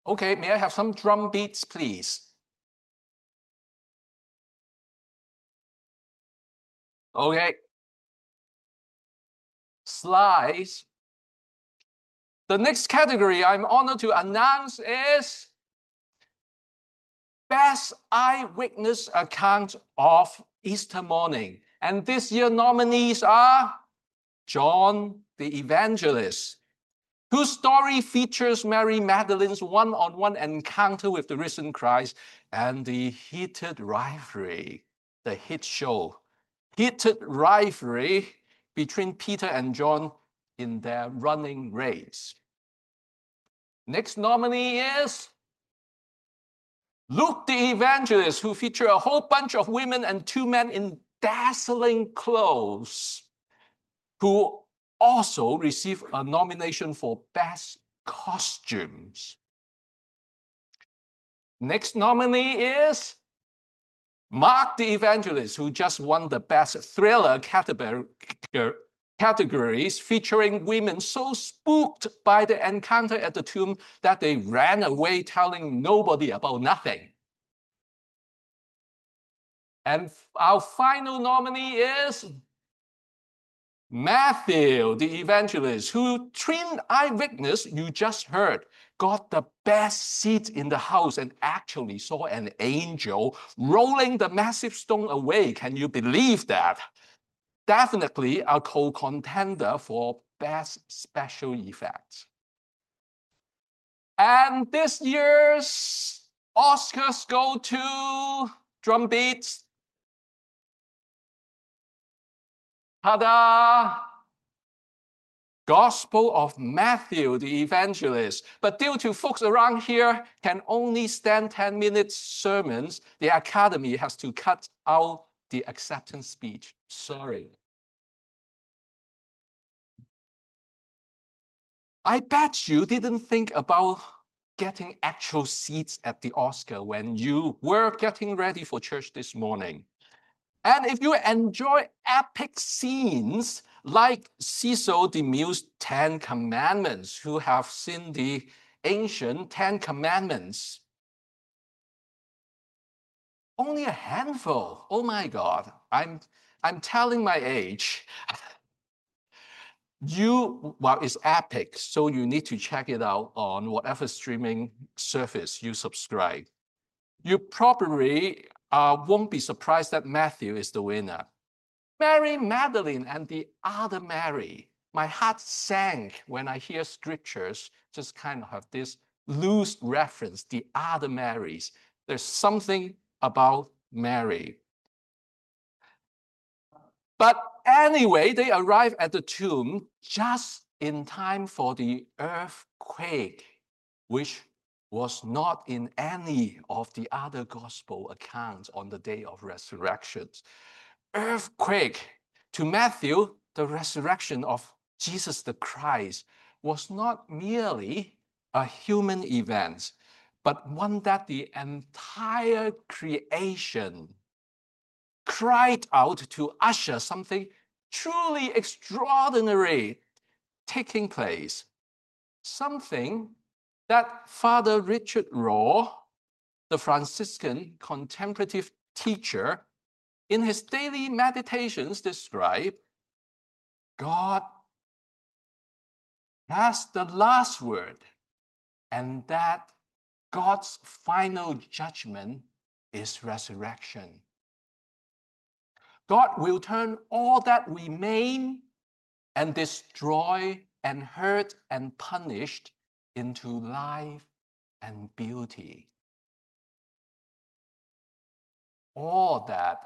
Okay, may I have some drum beats, please? Okay. Slides. The next category I'm honored to announce is Best Eyewitness Account of Easter Morning. And this year nominees are John the Evangelist, whose story features Mary Magdalene's one-on-one encounter with the risen Christ and the heated rivalry, the hit show, heated rivalry between Peter and John in their running race. Next nominee is Luke the Evangelist, who feature a whole bunch of women and 2 men in dazzling clothes, who also received a nomination for Best Costumes. Next nominee is Mark the Evangelist, who just won the Best Thriller categories, featuring women so spooked by the encounter at the tomb that they ran away telling nobody about nothing. And our final nominee is Matthew the Evangelist, who twin eyewitness you just heard, got the best seat in the house and actually saw an angel rolling the massive stone away. Can you believe that? Definitely a co-contender for Best Special Effects. And this year's Oscars go to drum beats. Ta-da! Gospel of Matthew the Evangelist. But due to folks around here can only stand 10-minute sermons, the Academy has to cut out the acceptance speech. Sorry. I bet you didn't think about getting actual seats at the Oscar when you were getting ready for church this morning. And if you enjoy epic scenes like Cecil DeMille's 10 Commandments, who have seen the ancient 10 Commandments, only a handful. Oh my God, I'm telling my age. Well, it's epic, so you need to check it out on whatever streaming service you subscribe. You probably won't be surprised that Matthew is the winner. Mary Magdalene and the other Mary. My heart sank when I hear scriptures just kind of have this loose reference, the other Marys. There's something about Mary. But anyway, they arrive at the tomb just in time for the earthquake, which was not in any of the other gospel accounts on the day of resurrection. Earthquake. To Matthew, the resurrection of Jesus the Christ was not merely a human event, but one that the entire creation cried out to usher something truly extraordinary taking place. Something that Father Richard Rohr, the Franciscan contemplative teacher, in his daily meditations described, God has the last word, and that God's final judgment is resurrection. God will turn all that we maim and destroy and hurt and punished into life and beauty. All that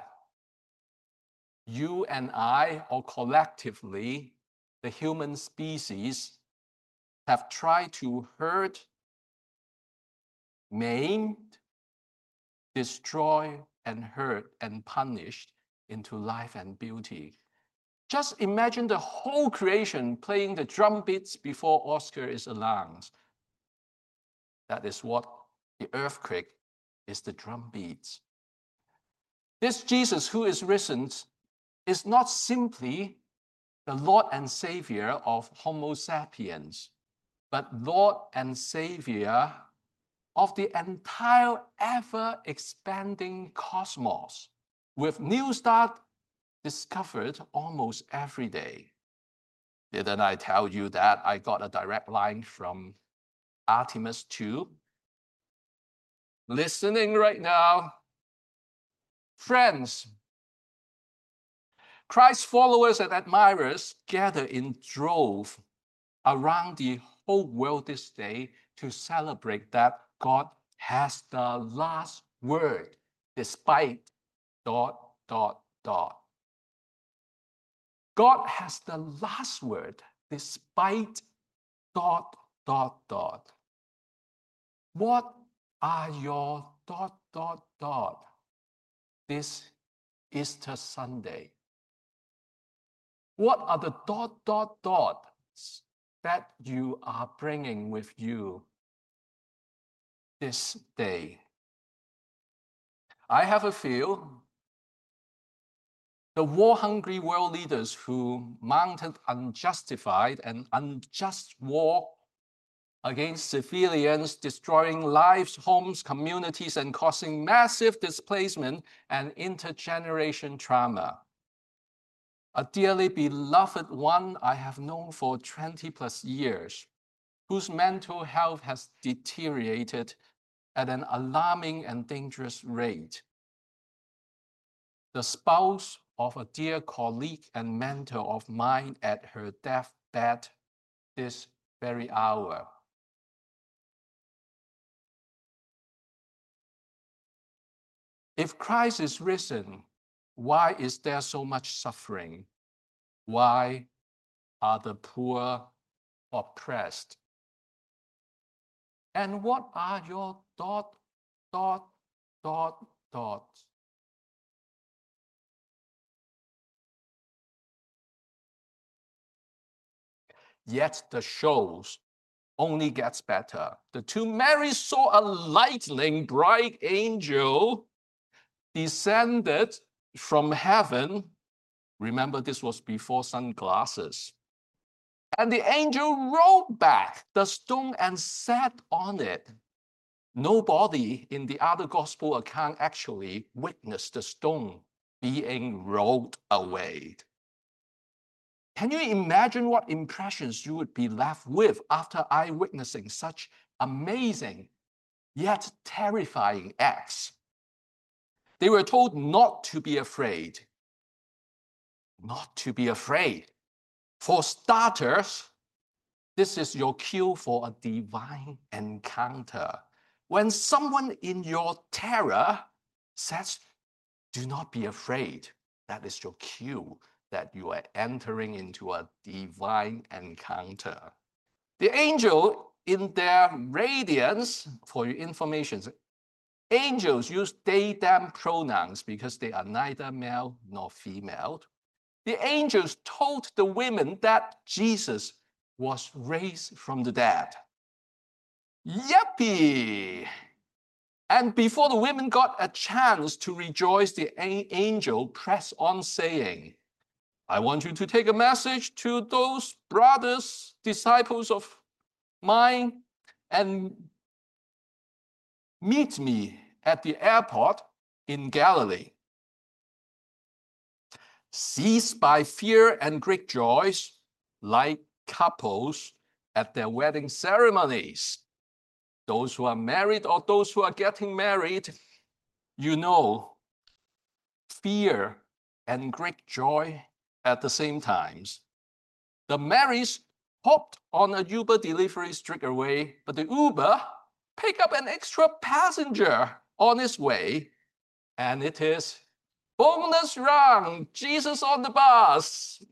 you and I, or collectively, the human species, have tried to hurt, maimed, destroy, and hurt and punished into life and beauty. Just imagine the whole creation playing the drum beats before Oscar is announced. That is what the earthquake is, the drum beats. This Jesus who is risen is not simply the Lord and Savior of Homo sapiens, but Lord and Savior of the entire ever-expanding cosmos, with new stars discovered almost every day. Didn't I tell you that I got a direct line from Artemis 2? Listening right now. Friends, Christ's followers and admirers gather in droves around the whole world this day to celebrate that God has the last word, despite ... God has the last word, despite ... What are your ... this Easter Sunday? What are the ... that you are bringing with you this day? I have a feel the war-hungry world leaders who mounted unjustified and unjust war against civilians, destroying lives, homes, communities, and causing massive displacement and intergeneration trauma. A dearly beloved one I have known for 20 plus years, whose mental health has deteriorated at an alarming and dangerous rate. The spouse of a dear colleague and mentor of mine at her deathbed this very hour. If Christ is risen, why is there so much suffering? Why are the poor oppressed? And what are your ... Yet the shows only gets better. The two Marys saw a lightning bright angel descended from heaven. Remember, this was before sunglasses. And the angel rolled back the stone and sat on it. Nobody in the other gospel account actually witnessed the stone being rolled away. Can you imagine what impressions you would be left with after eyewitnessing such amazing yet terrifying acts? They were told not to be afraid. Not to be afraid. For starters, this is your cue for a divine encounter. When someone in your terror says, do not be afraid, that is your cue that you are entering into a divine encounter. The angel, in their radiance, for your information, angels use they, them pronouns because they are neither male nor female. The angels told the women that Jesus was raised from the dead. Yuppie! And before the women got a chance to rejoice, the angel pressed on saying, I want you to take a message to those brothers, disciples of mine, and meet me at the airport in Galilee. Seized by fear and great joy, like couples at their wedding ceremonies. Those who are married or those who are getting married, you know, fear and great joy at the same times. The Marys hopped on a Uber delivery straight away, but the Uber picked up an extra passenger on its way, and it is bonus round, Jesus on the bus.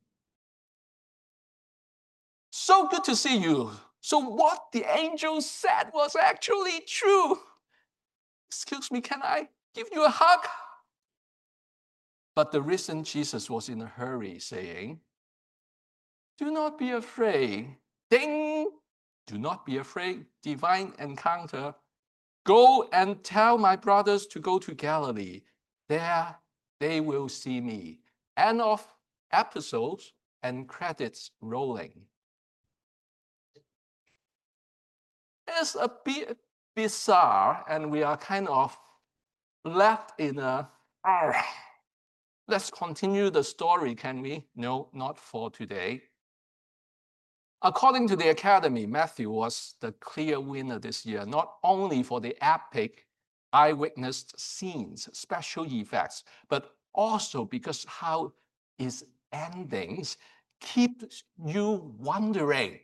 So good to see you. So what the angel said was actually true. Excuse me, can I give you a hug? But the risen Jesus was in a hurry, saying, do not be afraid. Ding! Do not be afraid. Divine encounter. Go and tell my brothers to go to Galilee. There they will see me. End of episodes and credits rolling. It's a bizarre, and we are kind of left in a, let's continue the story, can we? No, not for today. According to the Academy, Matthew was the clear winner this year, not only for the epic eyewitness scenes, special effects, but also because how its endings keep you wondering.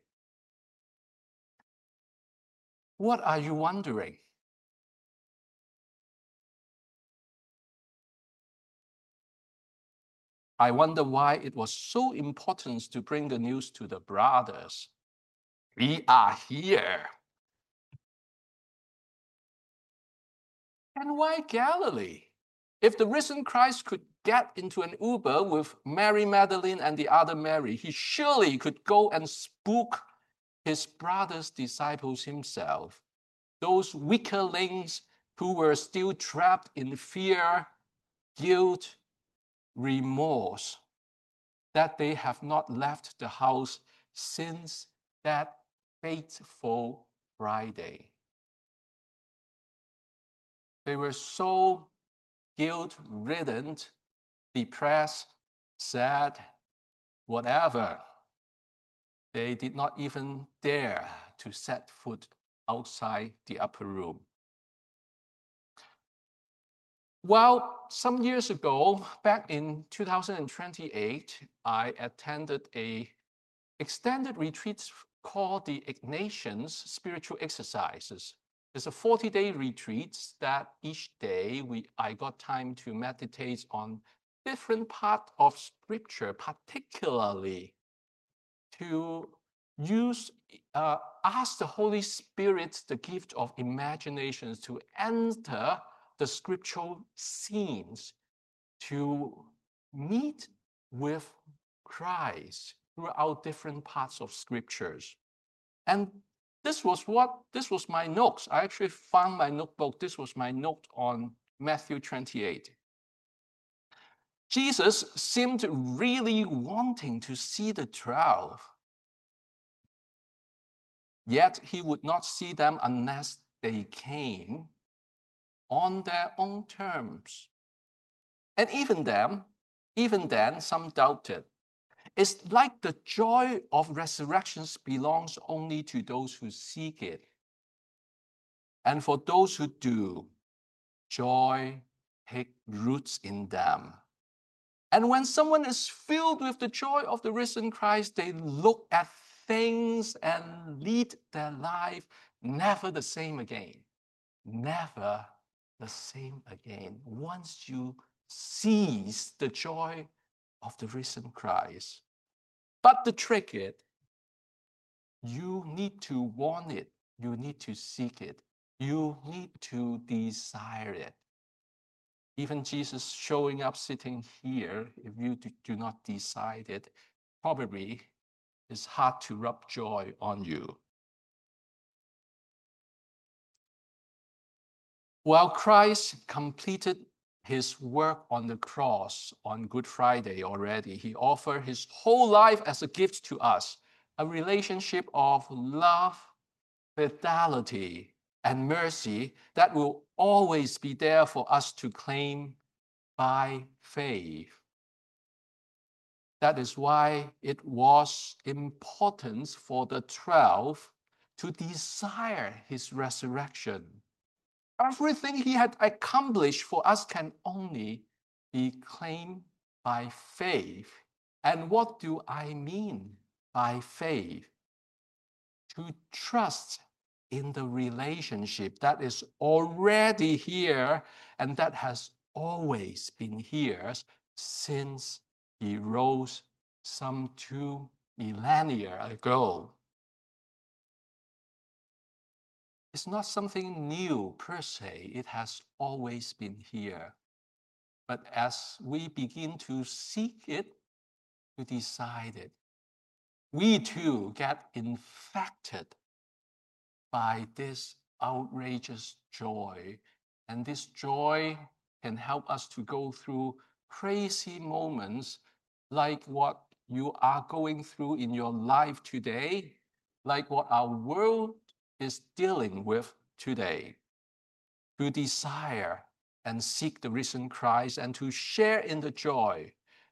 What are you wondering? I wonder why it was so important to bring the news to the brothers. We are here. And why Galilee? If the risen Christ could get into an Uber with Mary Magdalene and the other Mary, he surely could go and spook his brother's disciples himself, those weaklings who were still trapped in fear, guilt, remorse, that they have not left the house since that fateful Friday. They were so guilt-ridden, depressed, sad, whatever. They did not even dare to set foot outside the upper room. Well, some years ago, back in 2028, I attended an extended retreat called the Ignatians Spiritual Exercises. It's a 40-day retreat that each day I got time to meditate on different parts of Scripture, particularly to ask the Holy Spirit the gift of imaginations to enter the scriptural scenes, to meet with Christ throughout different parts of scriptures. And this was my notes. I actually found my notebook. This was my note on Matthew 28. Jesus seemed really wanting to see the 12. Yet he would not see them unless they came on their own terms. And even then, some doubted. It's like the joy of resurrections belongs only to those who seek it. And for those who do, joy takes roots in them. And when someone is filled with the joy of the risen Christ, they look at things and lead their life never the same again. Never the same again. Once you seize the joy of the risen Christ. But the trick is, you need to want it. You need to seek it. You need to desire it. Even Jesus showing up, sitting here, if you do not decide it, probably it's hard to rub joy on you. While Christ completed his work on the cross on Good Friday already, he offered his whole life as a gift to us, a relationship of love, fidelity, and mercy that will always be there for us to claim by faith. That is why it was important for the 12 to desire his resurrection. Everything he had accomplished for us can only be claimed by faith. And what do I mean by faith? To trust in the relationship that is already here and that has always been here since he rose some 2 millennia ago. It's not something new per se. It has always been here. But as we begin to seek it, to decide it, we too get infected by this outrageous joy. And this joy can help us to go through crazy moments like what you are going through in your life today, like what our world is dealing with today to desire and seek the risen Christ and to share in the joy,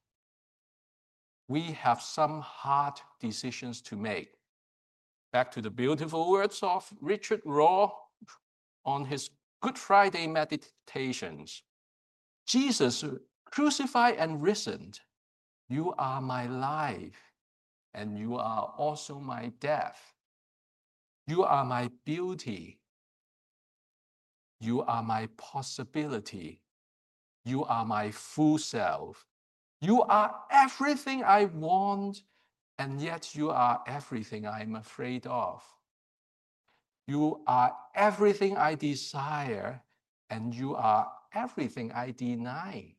we have some hard decisions to make. Back to the beautiful words of Richard Rohr on his Good Friday meditations. Jesus, crucified and risen, you are my life, and you are also my death. You are my beauty. You are my possibility. You are my full self. You are everything I want, and yet you are everything I'm afraid of. You are everything I desire, and you are everything I deny.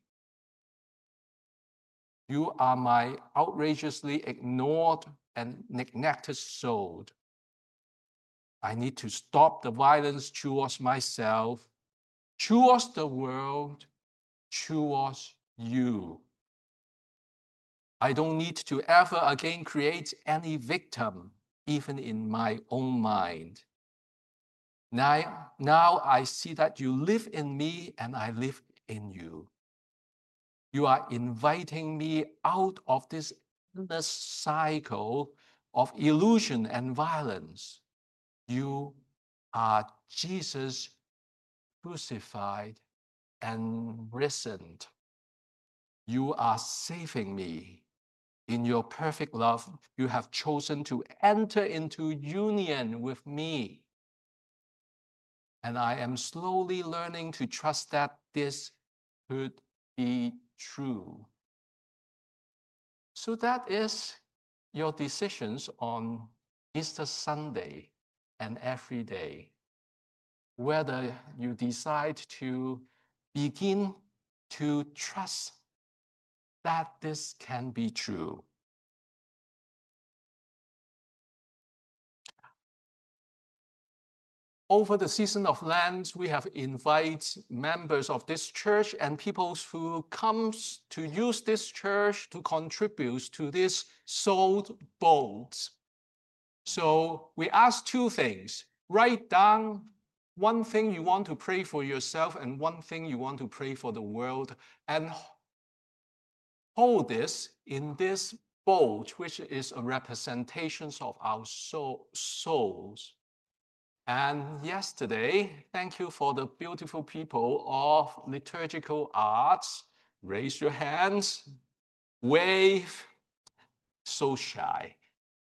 You are my outrageously ignored and neglected soul. I need to stop the violence towards myself, towards the world, towards you. I don't need to ever again create any victim, even in my own mind. Now I see that you live in me and I live in you. You are inviting me out of this endless cycle of illusion and violence. You are Jesus crucified and risen. You are saving me. In your perfect love, you have chosen to enter into union with me. And I am slowly learning to trust that this could be true. So that is your decisions on Easter Sunday and every day. Whether you decide to begin to trust that this can be true. Over the season of Lent, we have invited members of this church and people who comes to use this church to contribute to this soul boat. So we ask two things. Write down one thing you want to pray for yourself and one thing you want to pray for the world, and hold this in this boat, which is a representation of our souls. And yesterday, thank you for the beautiful people of liturgical arts. Raise your hands, wave, so shy.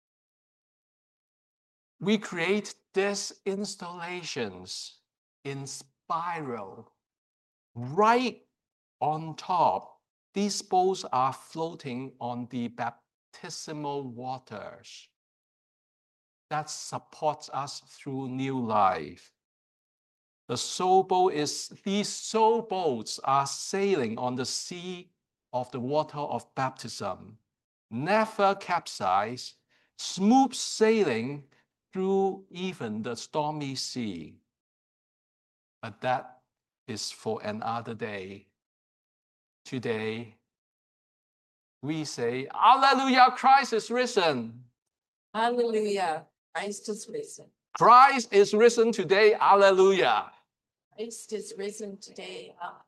We create these installations in spiral. Right on top, these bowls are floating on the baptismal waters that supports us through new life. The soul boat these soul boats are sailing on the sea of the water of baptism, never capsize, smooth sailing through even the stormy sea. But that is for another day. Today, we say, Alleluia, Christ is risen. Hallelujah, Christ is risen. Christ is risen today, Alleluia. Christ is risen today.